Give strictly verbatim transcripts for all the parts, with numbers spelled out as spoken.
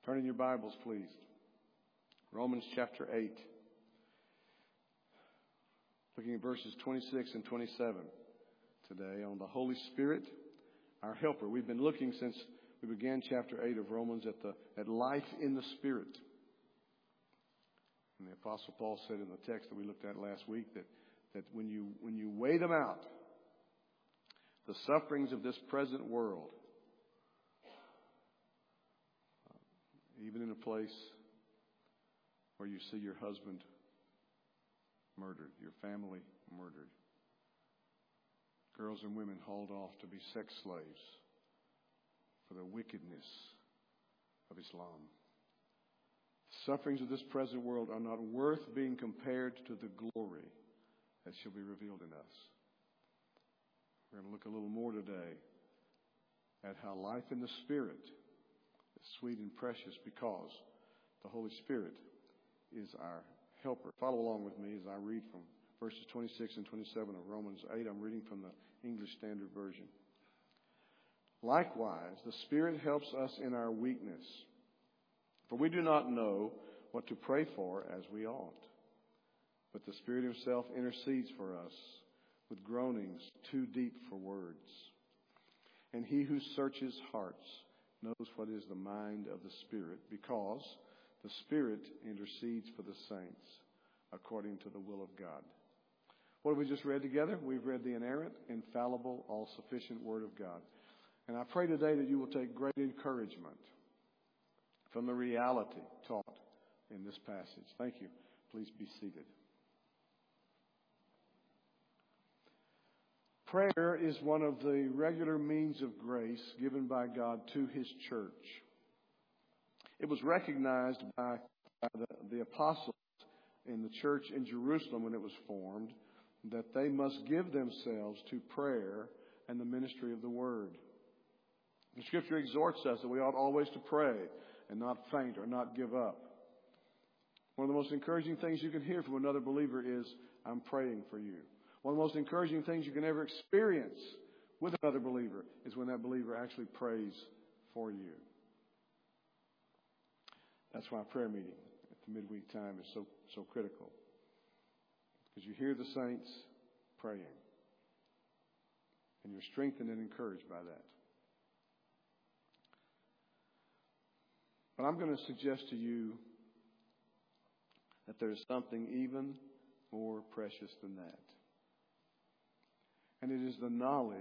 Turn in your Bibles, please. Romans chapter eight. Looking at verses twenty-six and twenty-seven today on the Holy Spirit, our helper. We've been looking since we began chapter eight of Romans at the at life in the Spirit. And the Apostle Paul said in the text that we looked at last week that, that when you when you weigh them out, the sufferings of this present world, even in a place where you see your husband murdered, your family murdered, girls and women hauled off to be sex slaves for the wickedness of Islam. The sufferings of this present world are not worth being compared to the glory that shall be revealed in us. We're going to look a little more today at how life in the Spirit is sweet and precious because the Holy Spirit is our helper. Follow along with me as I read from verses twenty-six and twenty-seven of Romans eight. I'm reading from the English Standard Version. Likewise, the Spirit helps us in our weakness, for we do not know what to pray for as we ought. But the Spirit Himself intercedes for us with groanings too deep for words. And He who searches hearts knows what is the mind of the Spirit, because the Spirit intercedes for the saints according to the will of God. What have we just read together? We've read the inerrant, infallible, all-sufficient Word of God. And I pray today that you will take great encouragement from the reality taught in this passage. Thank you. Please be seated. Prayer is one of the regular means of grace given by God to His church. It was recognized by, by the, the apostles in the church in Jerusalem when it was formed that they must give themselves to prayer and the ministry of the Word. The Scripture exhorts us that we ought always to pray and not faint or not give up. One of the most encouraging things you can hear from another believer is, "I'm praying for you." One of the most encouraging things you can ever experience with another believer is when that believer actually prays for you. That's why prayer meeting at the midweek time is so so critical. Because you hear the saints praying. And you're strengthened and encouraged by that. But I'm going to suggest to you that there is something even more precious than that. And it is the knowledge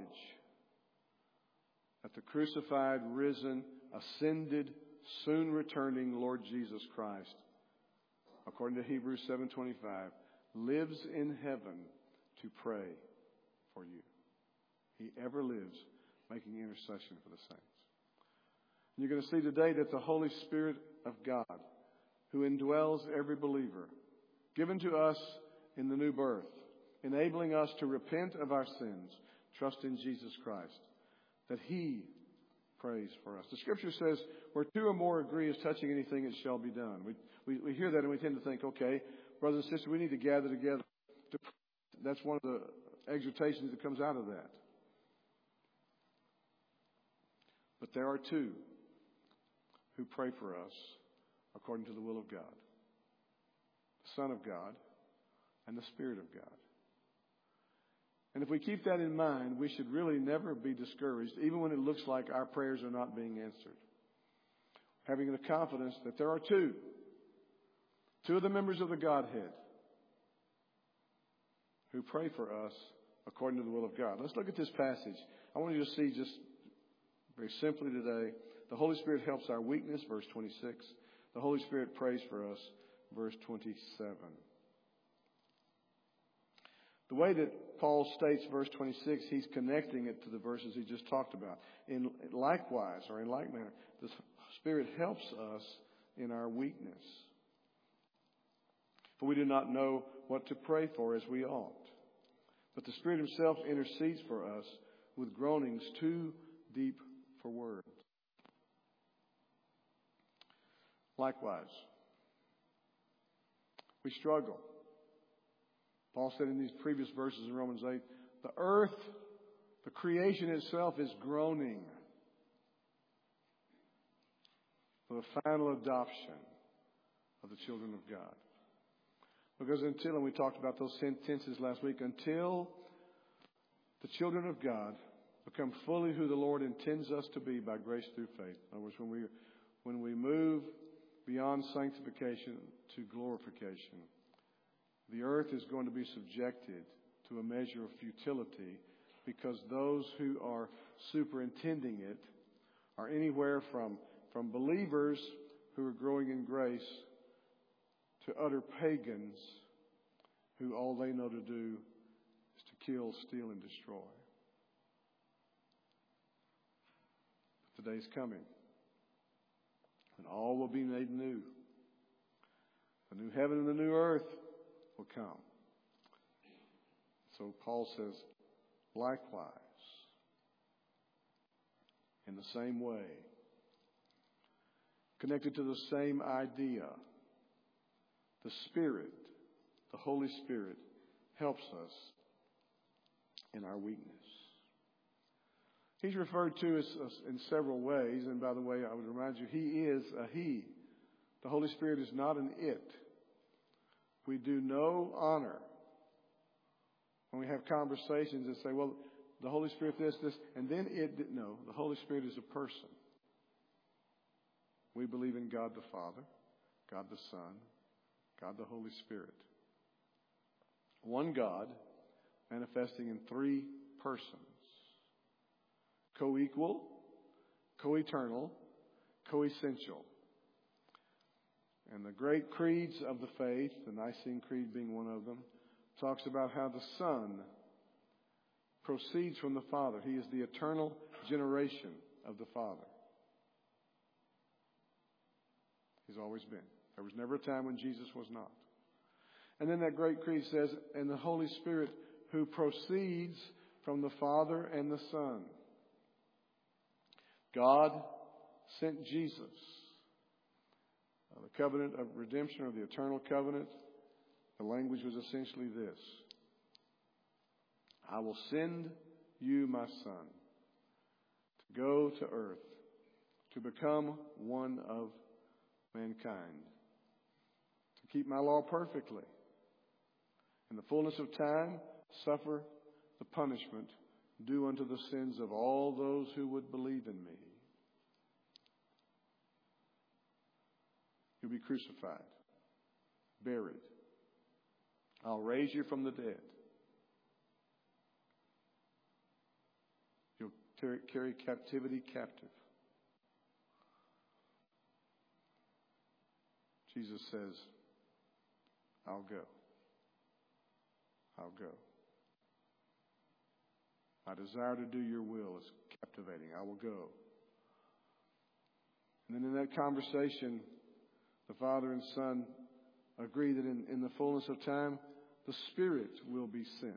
that the crucified, risen, ascended, soon returning Lord Jesus Christ, according to Hebrews seven twenty-five, lives in heaven to pray for you. He ever lives making intercession for the saints. And you're going to see today that the Holy Spirit of God, who indwells every believer, given to us in the new birth, enabling us to repent of our sins, trust in Jesus Christ, that He prays for us. The Scripture says, where two or more agree as touching anything, it shall be done. We, we, we hear that and we tend to think, okay, brothers and sisters, we need to gather together to pray. That's one of the exhortations that comes out of that. But there are two who pray for us according to the will of God. The Son of God and the Spirit of God. And if we keep that in mind, we should really never be discouraged, even when it looks like our prayers are not being answered. Having the confidence that there are two, two of the members of the Godhead who pray for us according to the will of God. Let's look at this passage. I want you to see just very simply today, the Holy Spirit helps our weakness, verse twenty-six. The Holy Spirit prays for us, verse twenty-seven. The way that Paul states verse twenty-six, he's connecting it to the verses he just talked about. In likewise, or in like manner, the Spirit helps us in our weakness. For we do not know what to pray for as we ought. But the Spirit Himself intercedes for us with groanings too deep for words. Likewise, we struggle. Paul said in these previous verses in Romans eight, the earth, the creation itself is groaning. for the final adoption of the children of God. Because until, and we talked about those tenses last week, until the children of God become fully who the Lord intends us to be by grace through faith. In other words, when we, when we move beyond sanctification to glorification, the earth is going to be subjected to a measure of futility, because those who are superintending it are anywhere from, from believers who are growing in grace to utter pagans who all they know to do is to kill, steal, and destroy. But the day's coming when all will be made new. The new heaven and the new earth will come. So Paul says, likewise, in the same way, connected to the same idea, the Spirit, the Holy Spirit, helps us in our weakness. He's referred to as, as in several ways, and by the way, I would remind you, He is a He. The Holy Spirit is not an it. We do no honor when we have conversations and say, well, the Holy Spirit this, this, and then it did. No, the Holy Spirit is a person. We believe in God the Father, God the Son, God the Holy Spirit. One God manifesting in three persons. Co-equal, co-eternal, co-essential. And the great creeds of the faith, the Nicene Creed being one of them, talks about how the Son proceeds from the Father. He is the eternal generation of the Father. He's always been. There was never a time when Jesus was not. And then that great creed says, and the Holy Spirit who proceeds from the Father and the Son. God sent Jesus. Uh, the covenant of redemption, or the eternal covenant, the language was essentially this: I will send you my Son to go to earth, to become one of mankind, to keep my law perfectly, in the fullness of time, suffer the punishment due unto the sins of all those who would believe in me. You'll be crucified, buried. I'll raise you from the dead. You'll carry captivity captive. Jesus says, I'll go. I'll go. My desire to do your will is captivating. I will go. And then in that conversation, the Father and Son agree that in, in the fullness of time, the Spirit will be sent.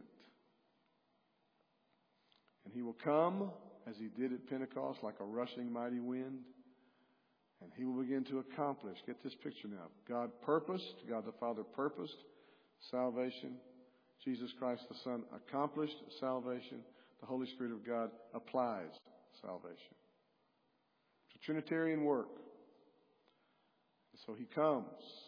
And He will come, as He did at Pentecost, like a rushing mighty wind. And He will begin to accomplish. Get this picture now. God purposed, God the Father purposed salvation. Jesus Christ the Son accomplished salvation. The Holy Spirit of God applies salvation. It's a Trinitarian work. And so He comes.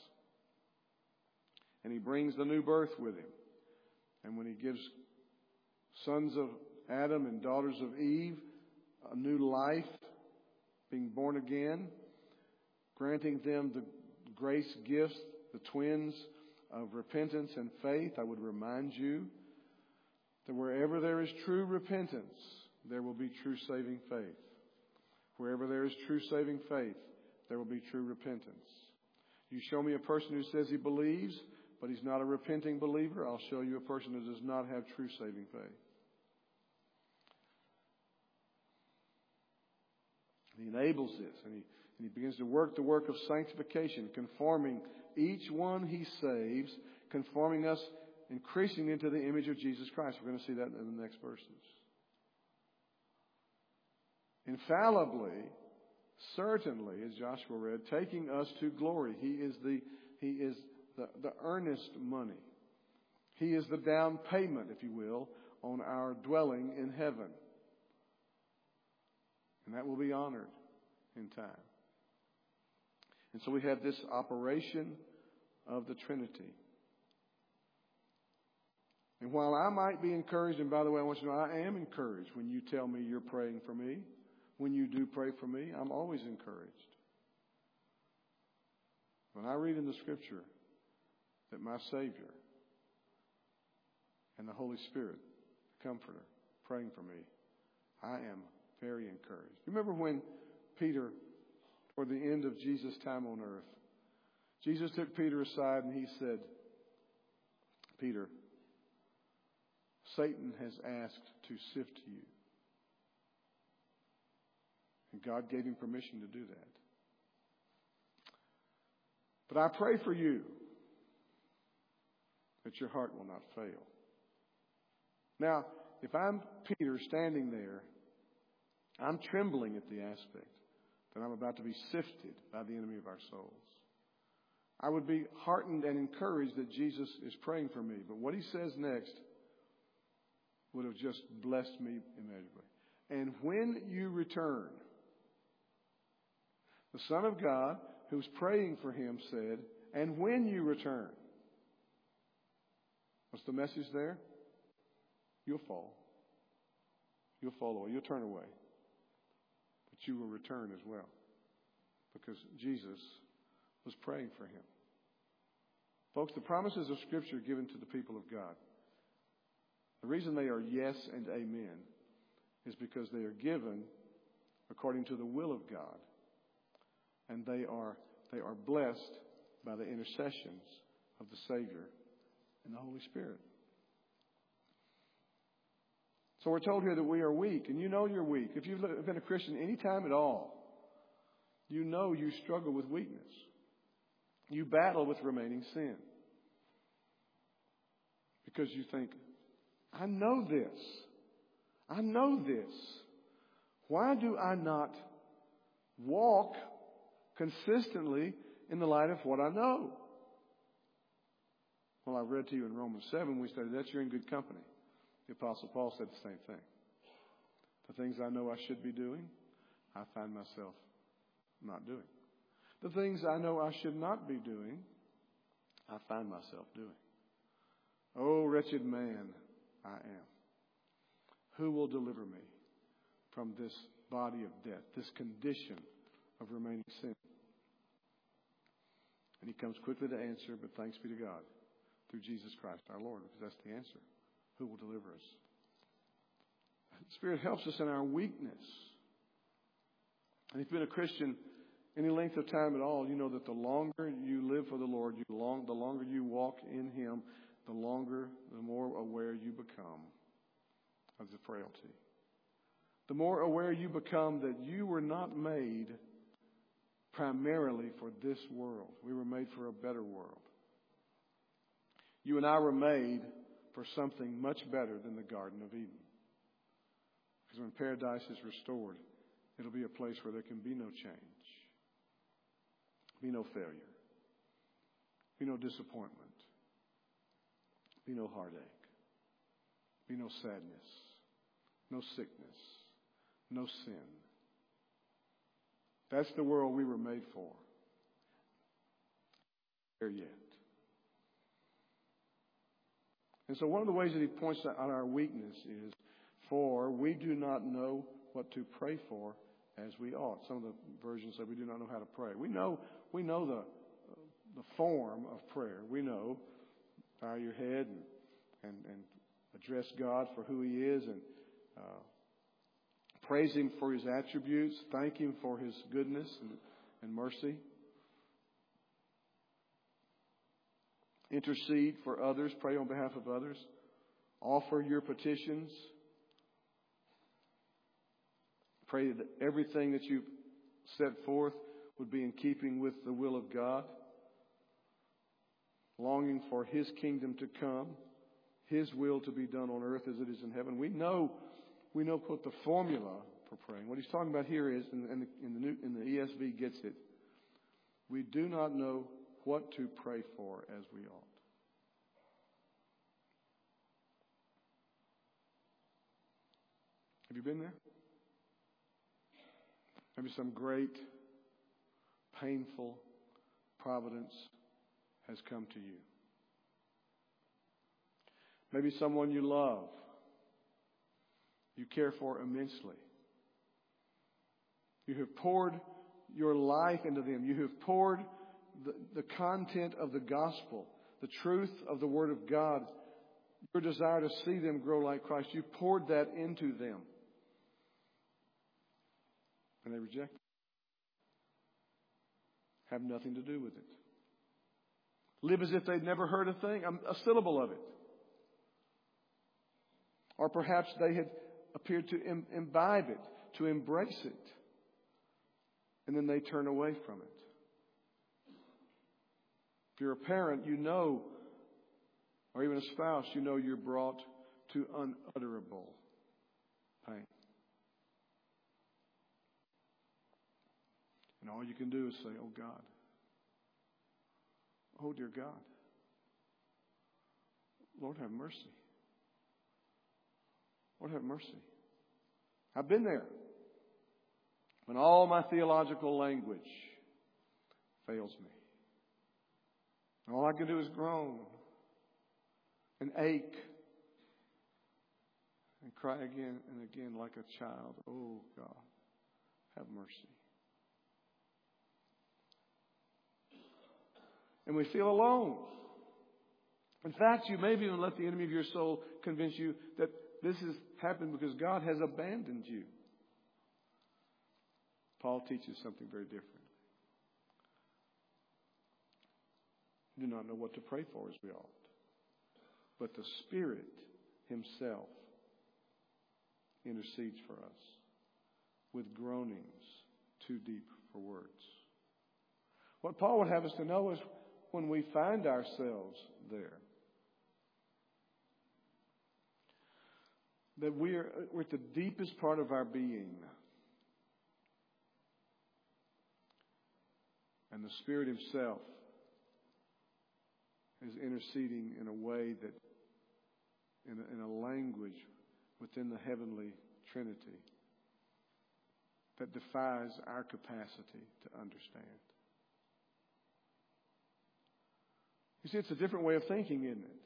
And He brings the new birth with Him. And when He gives sons of Adam and daughters of Eve a new life, being born again, granting them the grace gifts, the twins of repentance and faith, I would remind you that wherever there is true repentance, there will be true saving faith. Wherever there is true saving faith, there will be true repentance. You show me a person who says he believes, but he's not a repenting believer, I'll show you a person who does not have true saving faith. He enables this, and he, and he begins to work the work of sanctification, conforming each one He saves, conforming us, increasing into the image of Jesus Christ. We're going to see that in the next verses. Infallibly, certainly, as Joshua read, taking us to glory. He is the He is the, the earnest money. He is the down payment, if you will, on our dwelling in heaven. And that will be honored in time. And so we have this operation of the Trinity. And while I might be encouraged, and by the way, I want you to know I am encouraged when you tell me you're praying for me. When you do pray for me, I'm always encouraged. When I read in the Scripture that my Savior and the Holy Spirit, the Comforter, praying for me, I am very encouraged. You remember when Peter, toward the end of Jesus' time on earth, Jesus took Peter aside and he said, Peter, Satan has asked to sift you. And God gave him permission to do that. But I pray for you that your heart will not fail. Now, if I'm Peter standing there, I'm trembling at the aspect that I'm about to be sifted by the enemy of our souls. I would be heartened and encouraged that Jesus is praying for me. But what he says next would have just blessed me immeasurably. And when you return, the Son of God, who was praying for him, said, and when you return. What's the message there? You'll fall. You'll fall away. You'll turn away. But you will return as well. Because Jesus was praying for him. Folks, the promises of Scripture given to the people of God, the reason they are yes and amen is because they are given according to the will of God. And they are they are blessed by the intercessions of the Savior and the Holy Spirit. So we're told here that we are weak, and you know you're weak. If you've been a Christian any time at all, you know you struggle with weakness. You battle with remaining sin. Because you think, I know this. I know this. Why do I not walk consistently in the light of what I know? Well, I read to you in Romans seven, we studied that you're in good company. The Apostle Paul said the same thing. The things I know I should be doing, I find myself not doing. The things I know I should not be doing, I find myself doing. Oh, wretched man I am. Who will deliver me from this body of death, this condition of remaining sin? And he comes quickly to answer, but thanks be to God, through Jesus Christ our Lord, because that's the answer. Who will deliver us? The Spirit helps us in our weakness. And if you've been a Christian any length of time at all, you know that the longer you live for the Lord, you long, the longer you walk in Him, the longer, the more aware you become of the frailty. The more aware you become that you were not made primarily for this world. We were made for a better world. You and I were made for something much better than the Garden of Eden. Because when paradise is restored, it'll be a place where there can be no change, be no failure, be no disappointment, be no heartache, be no sadness, no sickness, no sin. That's the world we were made for. There yet. And so one of the ways that he points out our weakness is, for we do not know what to pray for as we ought. Some of the versions say we do not know how to pray. We know we know the the form of prayer. We know bow your head and and, and address God for who He is, and uh, praise Him for His attributes, thank Him for His goodness and, and mercy. Intercede for others, pray on behalf of others. Offer your petitions. Pray that everything that you've set forth would be in keeping with the will of God. Longing for His kingdom to come, His will to be done on earth as it is in heaven. We know, we know what the formula for praying. What he's talking about here is, and in, in, the new, in the E S V gets it, we do not know what to pray for as we ought. Have you been there? Maybe some great, painful, providence has come to you. Maybe someone you love, you care for immensely. You have poured your life into them. You have poured the, the content of the gospel, the truth of the Word of God, your desire to see them grow like Christ. You poured that into them. And they reject it. Have nothing to do with it. Live as if they'd never heard a thing, a syllable of it. Or perhaps they had appeared to imbibe it, to embrace it. And then they turn away from it. If you're a parent, you know, or even a spouse, you know you're brought to unutterable pain. And all you can do is say, oh God. Oh dear God. Lord, have mercy. Lord, have mercy. I've been there. When all my theological language fails me. And all I can do is groan and ache and cry again and again like a child. Oh God, have mercy. And we feel alone. In fact, you may even let the enemy of your soul convince you that this has happened because God has abandoned you. Paul teaches something very different. We do not know what to pray for as we ought. But the Spirit Himself intercedes for us with groanings too deep for words. What Paul would have us to know is when we find ourselves there, that we are, we're at the deepest part of our being. And the Spirit Himself is interceding in a way that, in a, in a language within the heavenly Trinity that defies our capacity to understand. You see, it's a different way of thinking, isn't it?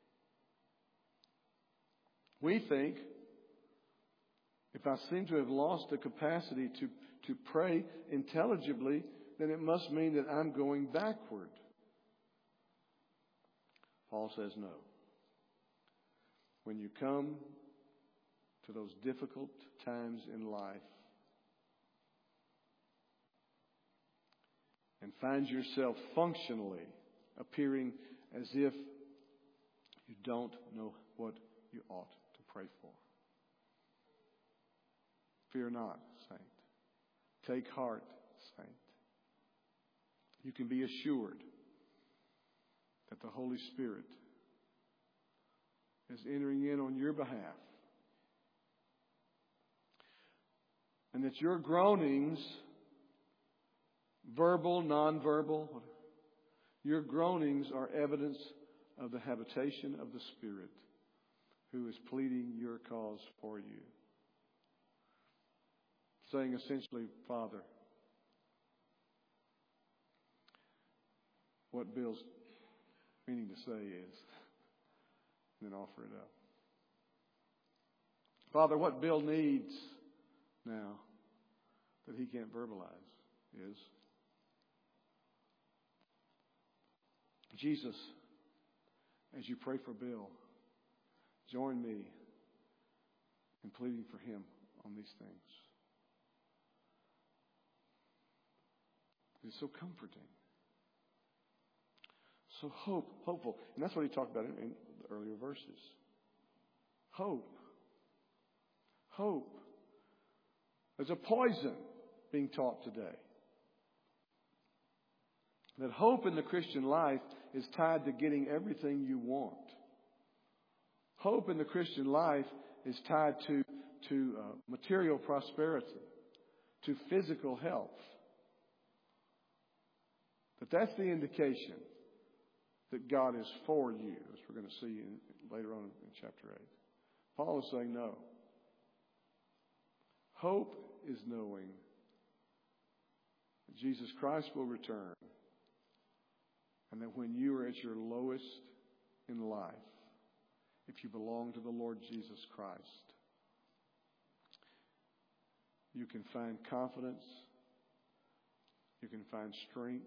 We think, if I seem to have lost the capacity to, to pray intelligibly, then it must mean that I'm going backward. Paul says no. When you come to those difficult times in life and find yourself functionally appearing as if you don't know what you ought to pray for, fear not, saint. Take heart, saint. You can be assured that the Holy Spirit is entering in on your behalf. And that your groanings, verbal, nonverbal, your groanings are evidence of the habitation of the Spirit who is pleading your cause for you. Saying essentially, Father, what Bill's meaning to say is, and then offer it up. Father, what Bill needs now that he can't verbalize is Jesus, as you pray for Bill, join me in pleading for him on these things. It's so comforting. So hope, hopeful. And that's what he talked about in, in the earlier verses. Hope. Hope. There's a poison being taught today. That hope in the Christian life is tied to getting everything you want. Hope in the Christian life is tied to, to uh, material prosperity, to physical health. But that's the indication that God is for you, as we're going to see in, later on in chapter eight. Paul is saying no. Hope is knowing that Jesus Christ will return And that when you are at your lowest in life, if you belong to the Lord Jesus Christ, you can find confidence, you can find strength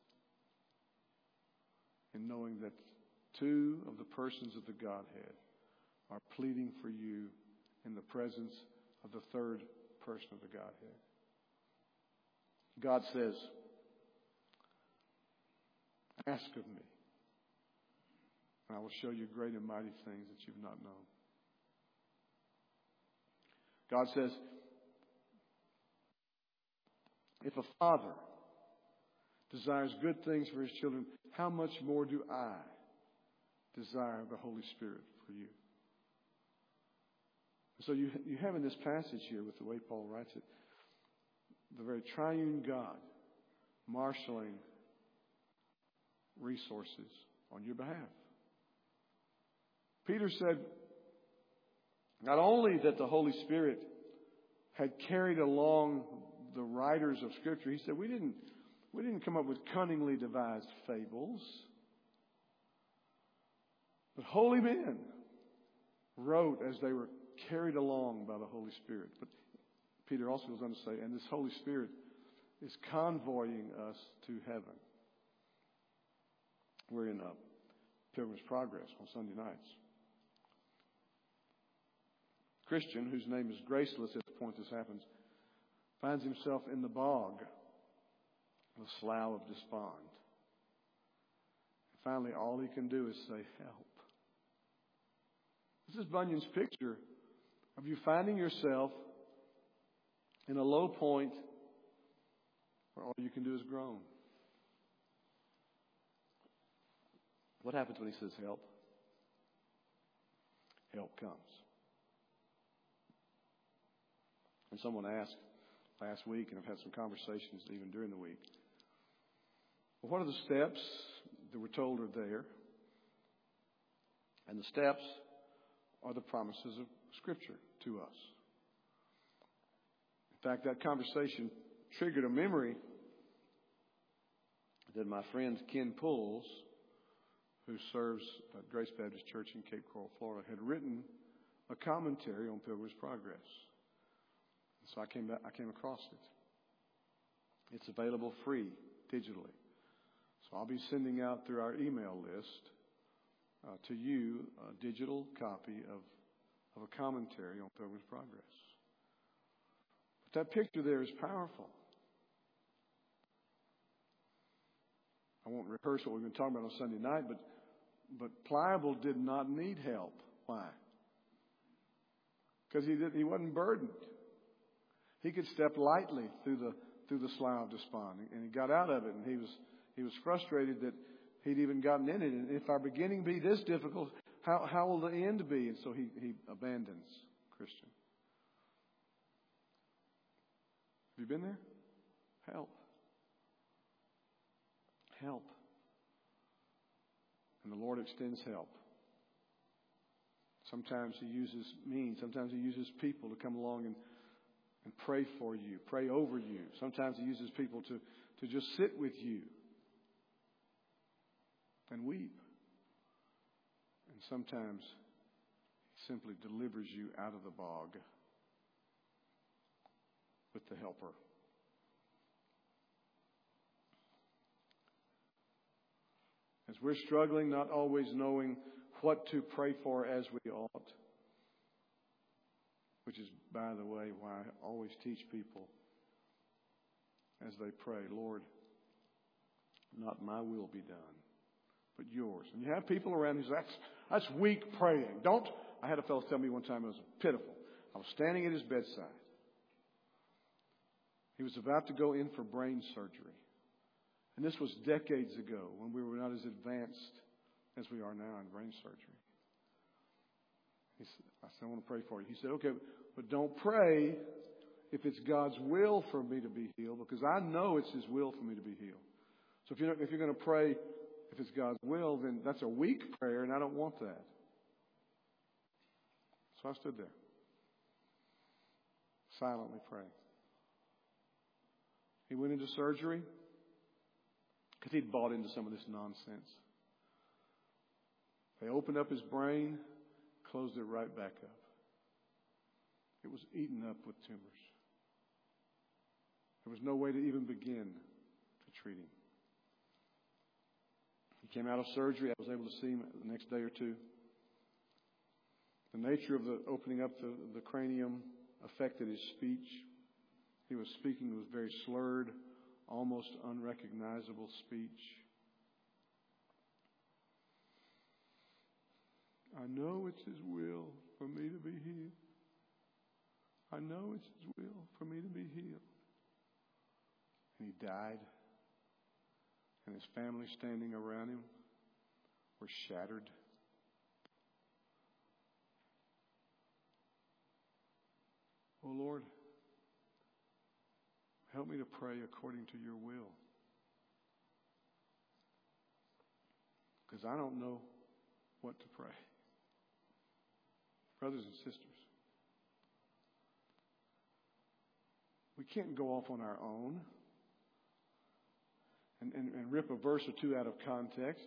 in knowing that two of the persons of the Godhead are pleading for you in the presence of the third person of the Godhead. God says, ask of me, and I will show you great and mighty things that you've not known. God says, if a father desires good things for his children, how much more do I desire the Holy Spirit for you? So you, you have in this passage here, with the way Paul writes it, the very triune God marshaling resources on your behalf. Peter said not only that the Holy Spirit had carried along the writers of Scripture, he said we didn't we didn't come up with cunningly devised fables, but holy men wrote as they were carried along by the Holy Spirit. But Peter also goes on to say, and this Holy Spirit is convoying us to heaven. We're in a Pilgrim's Progress on Sunday nights. Christian, whose name is Graceless at the point this happens, finds himself in the bog, the slough of despond. And finally, all he can do is say, help. This is Bunyan's picture of you finding yourself in a low point where all you can do is groan. What happens when he says help? Help comes. And someone asked last week, and I've had some conversations even during the week, well, what are the steps that we're told are there? And the steps are the promises of Scripture to us. In fact, that conversation triggered a memory that my friend Ken Pulls, who serves at Grace Baptist Church in Cape Coral, Florida, had written a commentary on Pilgrim's Progress. So I came back, I came across it. It's available free digitally. So I'll be sending out through our email list uh, to you a digital copy of, of a commentary on Pilgrim's Progress. But that picture there is powerful. I won't rehearse what we've been talking about on Sunday night, but but Pliable did not need help. Why? Because he did, he wasn't burdened. He could step lightly through the through the slough of despond, and he got out of it. And he was he was frustrated that he'd even gotten in it. And if our beginning be this difficult, how how will the end be? And so he he abandons Christian. Have you been there? Help. Help. And the Lord extends help. Sometimes He uses means. Sometimes He uses people to come along and, and pray for you, pray over you. Sometimes He uses people to, to just sit with you and weep. And sometimes He simply delivers you out of the bog with the helper. As we're struggling, not always knowing what to pray for as we ought, which is, by the way, why I always teach people as they pray, Lord, not my will be done, but yours. And you have people around who say, that's, that's weak praying. Don't. I had a fellow tell me one time it was pitiful. I was standing at his bedside. He was about to go in for brain surgery. And this was decades ago when we were not as advanced as we are now in brain surgery. He said, I said, I want to pray for you. He said, okay, but don't pray if it's God's will for me to be healed, because I know it's His will for me to be healed. So if you're, if you're going to pray if it's God's will, then that's a weak prayer, and I don't want that. So I stood there, silently praying. He went into surgery. Could if he'd bought into some of this nonsense. They opened up his brain, closed it right back up. It was eaten up with tumors. There was no way to even begin to treat him. He came out of surgery. I was able to see him the next day or two. The nature of the opening up the, the cranium affected his speech. He was speaking with very slurred, almost unrecognizable speech. I know it's His will for me to be healed. I know it's His will for me to be healed. And he died. And his family standing around him were shattered. Oh Lord, help me to pray according to your will. Because I don't know what to pray. Brothers and sisters, we can't go off on our own and, and, and rip a verse or two out of context.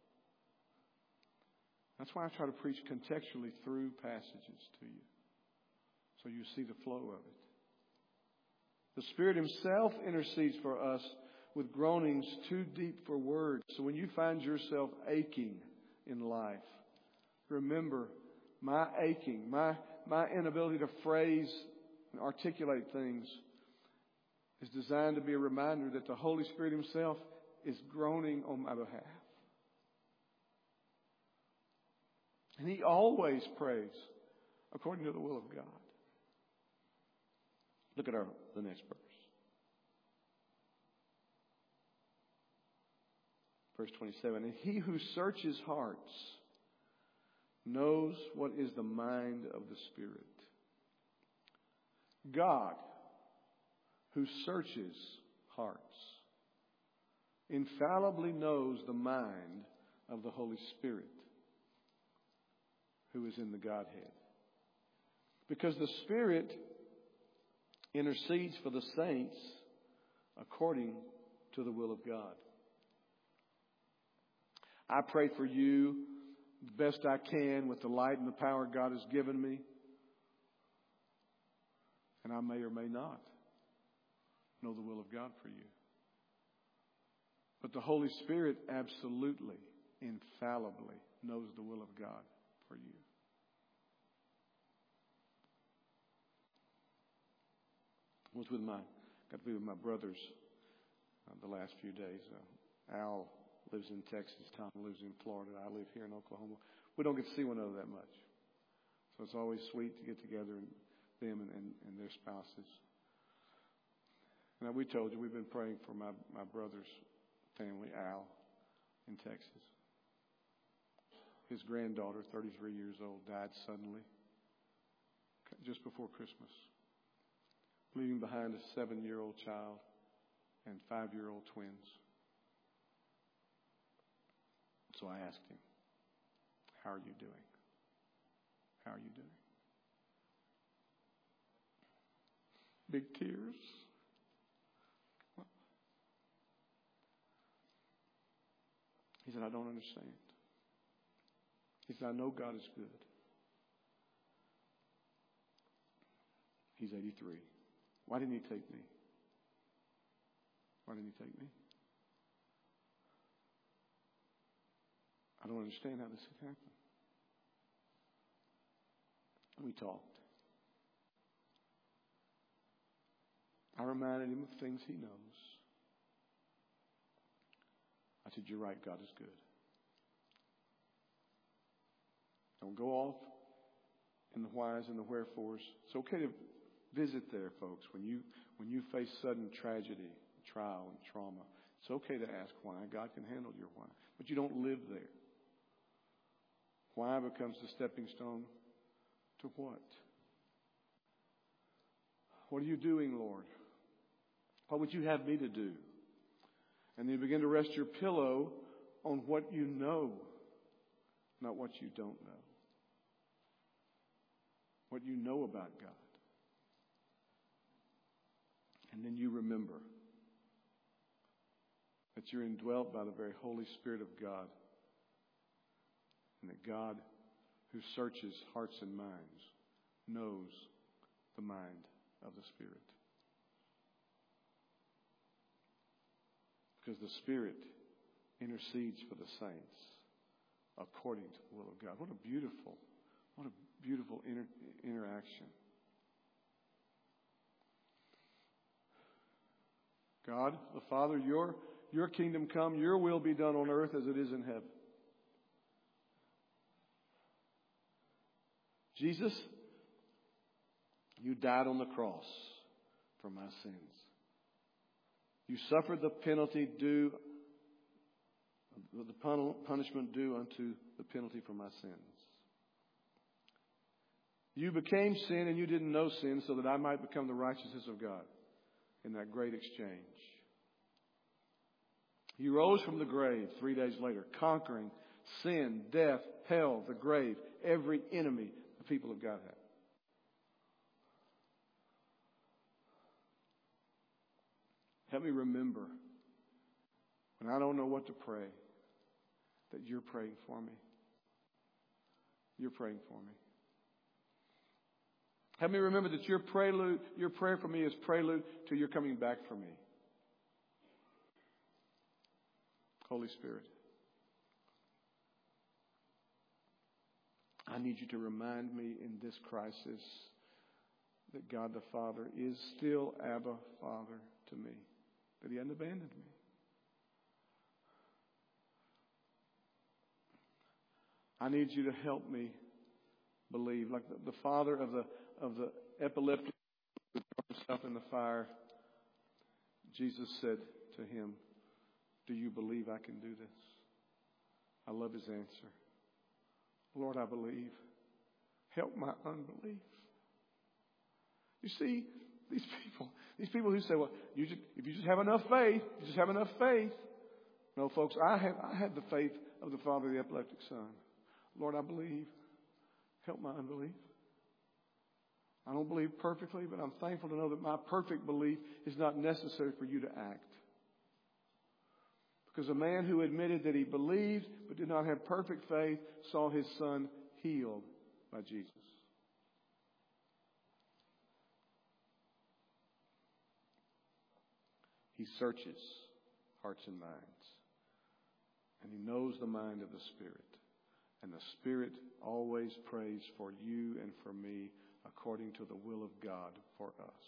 That's why I try to preach contextually through passages to you, so you see the flow of it. The Spirit Himself intercedes for us with groanings too deep for words. So when you find yourself aching in life, remember, my aching, my, my inability to phrase and articulate things is designed to be a reminder that the Holy Spirit Himself is groaning on my behalf. And He always prays according to the will of God. Look at our the next verse. Verse twenty-seven. And He who searches hearts knows what is the mind of the Spirit. God, who searches hearts, infallibly knows the mind of the Holy Spirit, who is in the Godhead. Because the Spirit intercedes for the saints according to the will of God. I pray for you the best I can with the light and the power God has given me. And I may or may not know the will of God for you. But the Holy Spirit absolutely, infallibly knows the will of God for you. I was with my, got to be with my brothers uh, the last few days. Uh, Al lives in Texas. Tom lives in Florida. I live here in Oklahoma. We don't get to see one another that much. So it's always sweet to get together, and them and, and, and their spouses. Now, we told you we've been praying for my, my brother's family, Al, in Texas. His granddaughter, thirty-three years old, died suddenly just before Christmas, leaving behind a seven-year-old child and five-year-old twins. So I asked him, how are you doing? How are you doing? Big tears. He said, I don't understand. He said, I know God is good. He's eighty-three. Why didn't He take me? Why didn't He take me? I don't understand how this had happened. We talked. I reminded him of things he knows. I said, you're right, God is good. Don't go off in the whys and the wherefores. It's okay to visit there, folks, when you when you face sudden tragedy, trial, and trauma. It's okay to ask why. God can handle your why. But you don't live there. Why becomes the stepping stone to what? What are you doing, Lord? What would you have me to do? And then you begin to rest your pillow on what you know, not what you don't know. What you know about God. And then you remember that that you're indwelt by the very Holy Spirit of God. And that God, who searches hearts and minds, knows the mind of the Spirit. Because the Spirit intercedes for the saints according to the will of God. What a beautiful, what a beautiful inter- interaction. God, the Father, your, your kingdom come, your will be done on earth as it is in heaven. Jesus, you died on the cross for my sins. You suffered the penalty due, the punishment due unto the penalty for my sins. You became sin and you didn't know sin so that I might become the righteousness of God in that great exchange. You rose from the grave three days later, conquering sin, death, hell, the grave, every enemy the people of God have. Help me remember when I don't know what to pray, that you're praying for me. You're praying for me. Help me remember that your prelude, your prayer for me is prelude to your coming back for me. Holy Spirit, I need you to remind me in this crisis that God the Father is still Abba Father to me, that He hadn't abandoned me. I need you to help me believe, like the, the father of the of the epileptic who threw himself in the fire. Jesus said to him, "Do you believe I can do this?" I love his answer. Lord, I believe. Help my unbelief. You see, these people, these people who say, well, you just, if you just have enough faith, you just have enough faith. No, folks, I have I had the faith of the father of the epileptic son. Lord, I believe. Help my unbelief. I don't believe perfectly, but I'm thankful to know that my perfect belief is not necessary for you to act. Because a man who admitted that he believed but did not have perfect faith saw his son healed by Jesus. He searches hearts and minds. And he knows the mind of the Spirit. And the Spirit always prays for you and for me according to the will of God for us.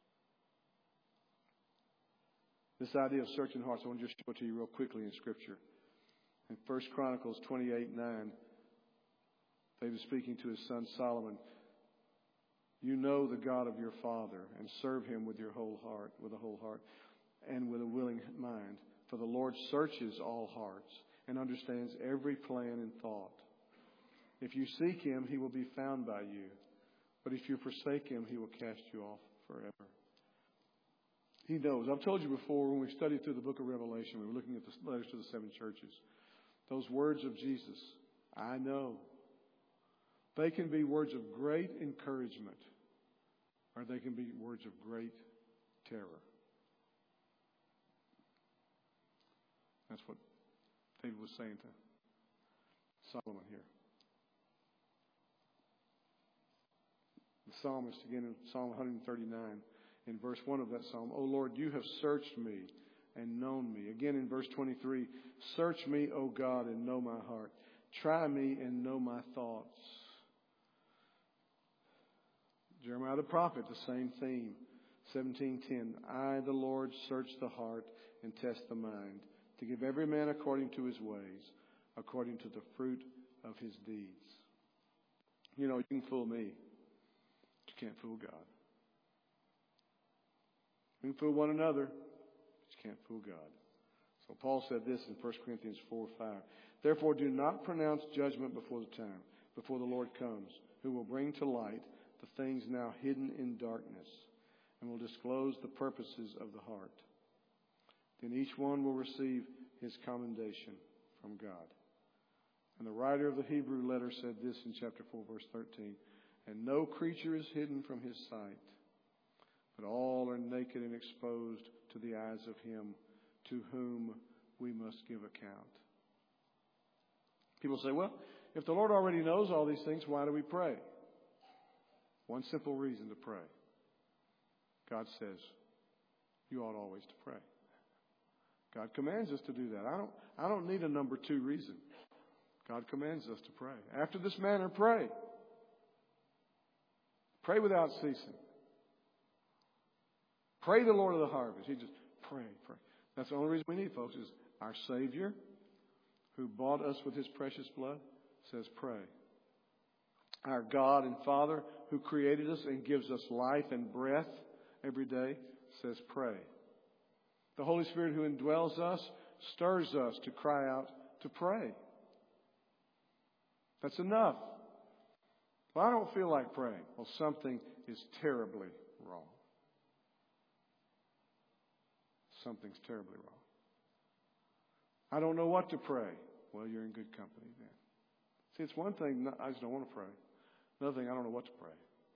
This idea of searching hearts, I want to just show it to you real quickly in Scripture. In First Chronicles twenty-eight nine, David speaking to his son Solomon, "You know the God of your father and serve him with your whole heart, with a whole heart, and with a willing mind. For the Lord searches all hearts and understands every plan and thought. If you seek him, he will be found by you. But if you forsake him, he will cast you off forever." He knows. I've told you before when we studied through the book of Revelation, we were looking at the letters to the seven churches. Those words of Jesus, I know. They can be words of great encouragement, or they can be words of great terror. That's what David was saying to Solomon here. The psalmist, again in Psalm one thirty-nine, in verse one of that psalm, "O Lord, you have searched me and known me." Again in verse twenty-three, "Search me, O God, and know my heart. Try me and know my thoughts." Jeremiah the prophet, the same theme. seventeen ten, "I, the Lord, search the heart and test the mind, to give every man according to his ways, according to the fruit of his deeds." You know, you can fool me, but you can't fool God. You can fool one another, but you can't fool God. So Paul said this in First Corinthians four five. "Therefore do not pronounce judgment before the time, before the Lord comes, who will bring to light the things now hidden in darkness, and will disclose the purposes of the heart. Then each one will receive his commendation from God." And the writer of the Hebrew letter said this in chapter four, verse thirteen, "And no creature is hidden from his sight, but all are naked and exposed to the eyes of him to whom we must give account. People say, well, if the Lord already knows all these things, why do we pray? One simple reason to pray. God says, you ought always to pray. God commands us to do that. I don't, I don't need a number two reason. God commands us to pray. After this manner, pray. Pray without ceasing. Pray the Lord of the harvest. He just pray, pray. That's the only reason we need, folks, is our Savior, who bought us with His precious blood, says pray. Our God and Father, who created us and gives us life and breath every day, says pray. The Holy Spirit who indwells us stirs us to cry out to pray. That's enough. Well, I don't feel like praying. Well, something is terribly wrong. Something's terribly wrong. I don't know what to pray. Well, you're in good company then. See, it's one thing, I just don't want to pray. Another thing, I don't know what to pray.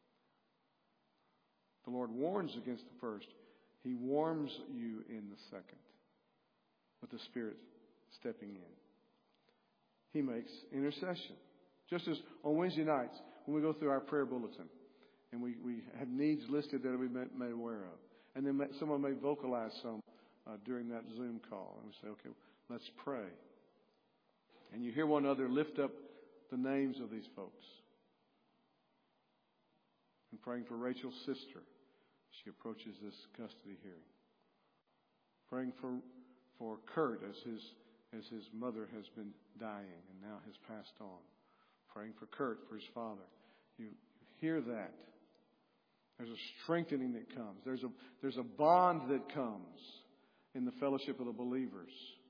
The Lord warns against the first. He warms you in the second, with the Spirit stepping in. He makes intercession. Just as on Wednesday nights, when we go through our prayer bulletin, and we, we have needs listed that we've been made aware of. And then someone may vocalize some uh, during that Zoom call. And we say, okay, let's pray. And you hear one another lift up the names of these folks. I'm praying for Rachel's sister. She approaches this custody hearing. Praying for for Kurt as his as his mother has been dying and now has passed on. Praying for Kurt, for his father. You, you hear that. There's a strengthening that comes. There's a there's a bond that comes in the fellowship of the believers.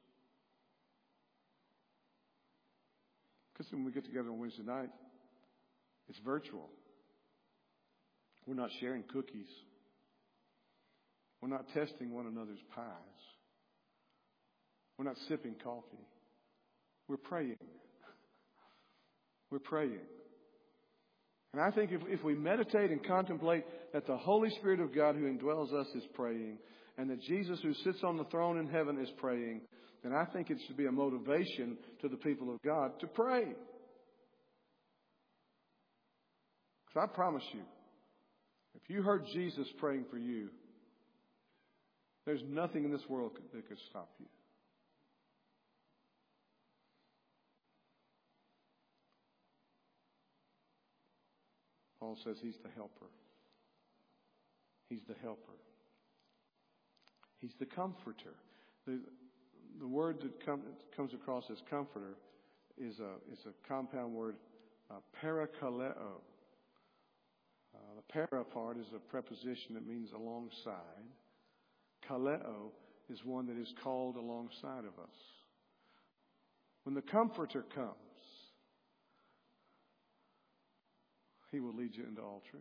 Because when we get together on Wednesday night, it's virtual. We're not sharing cookies. We're not testing one another's pies. We're not sipping coffee. We're praying. We're praying. And I think if, if we meditate and contemplate that the Holy Spirit of God who indwells us is praying, and that Jesus who sits on the throne in heaven is praying, then I think it should be a motivation to the people of God to pray. Because I promise you, if you heard Jesus praying for you, there's nothing in this world that could stop you. Paul says he's the helper. He's the helper. He's the comforter. The, the word that com, comes across as comforter is a, is a compound word, uh, parakaleo. Uh, the para part is a preposition that means alongside. Kaleo is one that is called alongside of us. When the Comforter comes, He will lead you into all truth.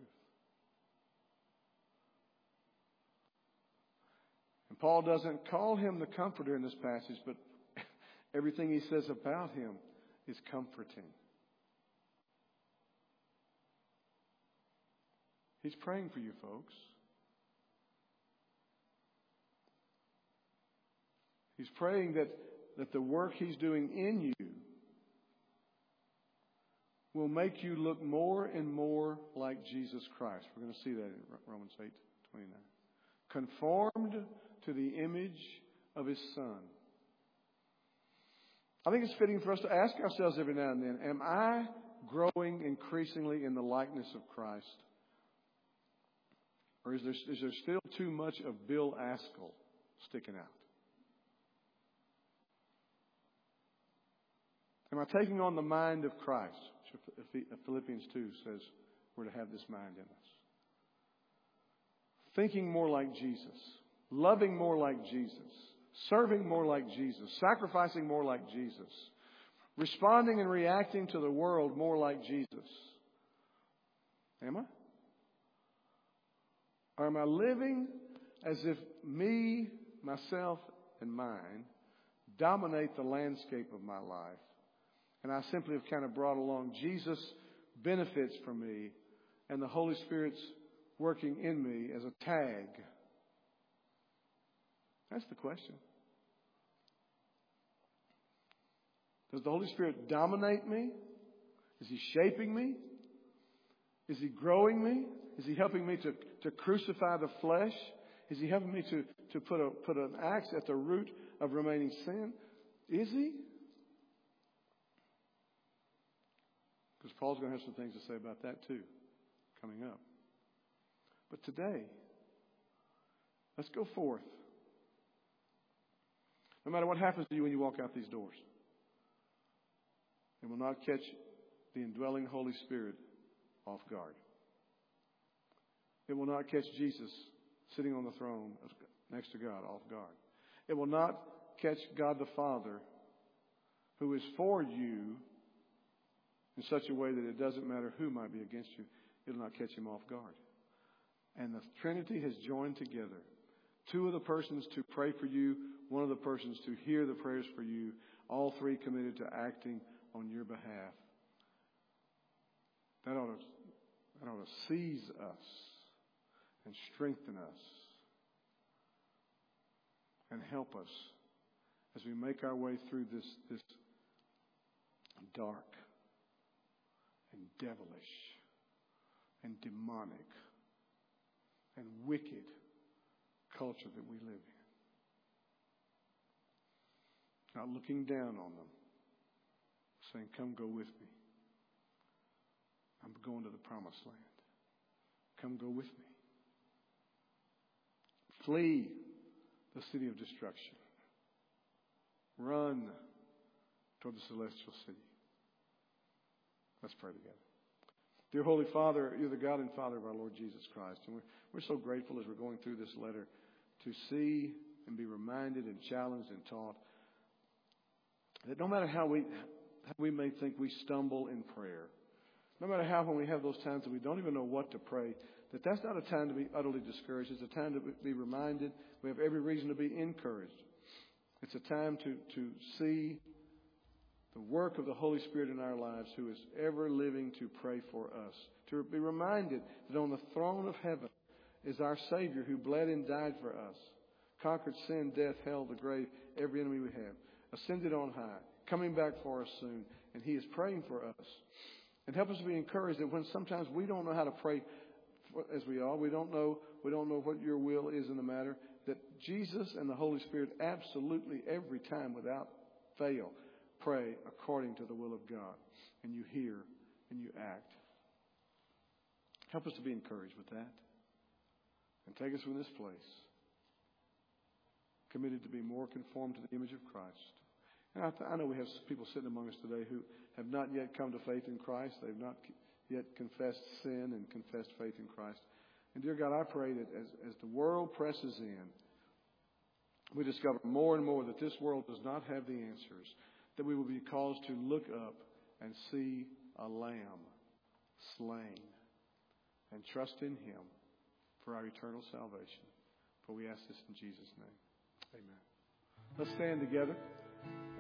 And Paul doesn't call Him the Comforter in this passage, but everything he says about Him is comforting. He's praying for you, folks. He's praying that, that the work He's doing in you will make you look more and more like Jesus Christ. We're going to see that in Romans eight twenty-nine. Conformed to the image of His Son. I think it's fitting for us to ask ourselves every now and then, am I growing increasingly in the likeness of Christ? Or is there, is there still too much of Bill Askell sticking out? Am I taking on the mind of Christ? Philippians two says we're to have this mind in us. Thinking more like Jesus. Loving more like Jesus. Serving more like Jesus. Sacrificing more like Jesus. Responding and reacting to the world more like Jesus. Am I? Or am I living as if me, myself, and mine dominate the landscape of my life? And I simply have kind of brought along Jesus' benefits for me and the Holy Spirit's working in me as a tag. That's the question. Does the Holy Spirit dominate me? Is He shaping me? Is He growing me? Is He helping me to, to crucify the flesh? Is He helping me to, to put a put an axe at the root of remaining sin? Is He? Because Paul's going to have some things to say about that too, coming up. But today, let's go forth. No matter what happens to you when you walk out these doors, it will not catch the indwelling Holy Spirit off guard. It will not catch Jesus sitting on the throne next to God off guard. It will not catch God the Father, who is for you, in such a way that it doesn't matter who might be against you. It will not catch Him off guard. And the Trinity has joined together. Two of the persons to pray for you, one of the persons to hear the prayers for you, all three committed to acting on your behalf. That ought to, that ought to seize us and strengthen us and help us as we make our way through this, this dark and devilish and demonic and wicked culture that we live in. Not looking down on them, saying, come go with me. I'm going to the promised land. Come go with me. Flee the city of destruction. Run toward the celestial city. Let's pray together. Dear Holy Father, You're the God and Father of our Lord Jesus Christ. And we're, we're so grateful as we're going through this letter to see and be reminded and challenged and taught that no matter how we, how we may think we stumble in prayer, no matter how when we have those times that we don't even know what to pray, that that's not a time to be utterly discouraged. It's a time to be reminded. We have every reason to be encouraged. It's a time to, to see the work of the Holy Spirit in our lives, who is ever living to pray for us. To be reminded that on the throne of heaven is our Savior, who bled and died for us, conquered sin, death, hell, the grave, every enemy we have, ascended on high, coming back for us soon, and He is praying for us. And help us to be encouraged that when sometimes we don't know how to pray as we are, we don't know, we don't know what Your will is in the matter, that Jesus and the Holy Spirit absolutely every time without fail pray according to the will of God. And You hear and You act. Help us to be encouraged with that. And take us from this place committed to be more conformed to the image of Christ. And I, th- I know we have people sitting among us today who have not yet come to faith in Christ. They've not yet confessed sin and confessed faith in Christ. And dear God, I pray that as, as the world presses in, we discover more and more that this world does not have the answers, that we will be caused to look up and see a lamb slain and trust in Him for our eternal salvation. For we ask this in Jesus' name. Amen. Let's stand together.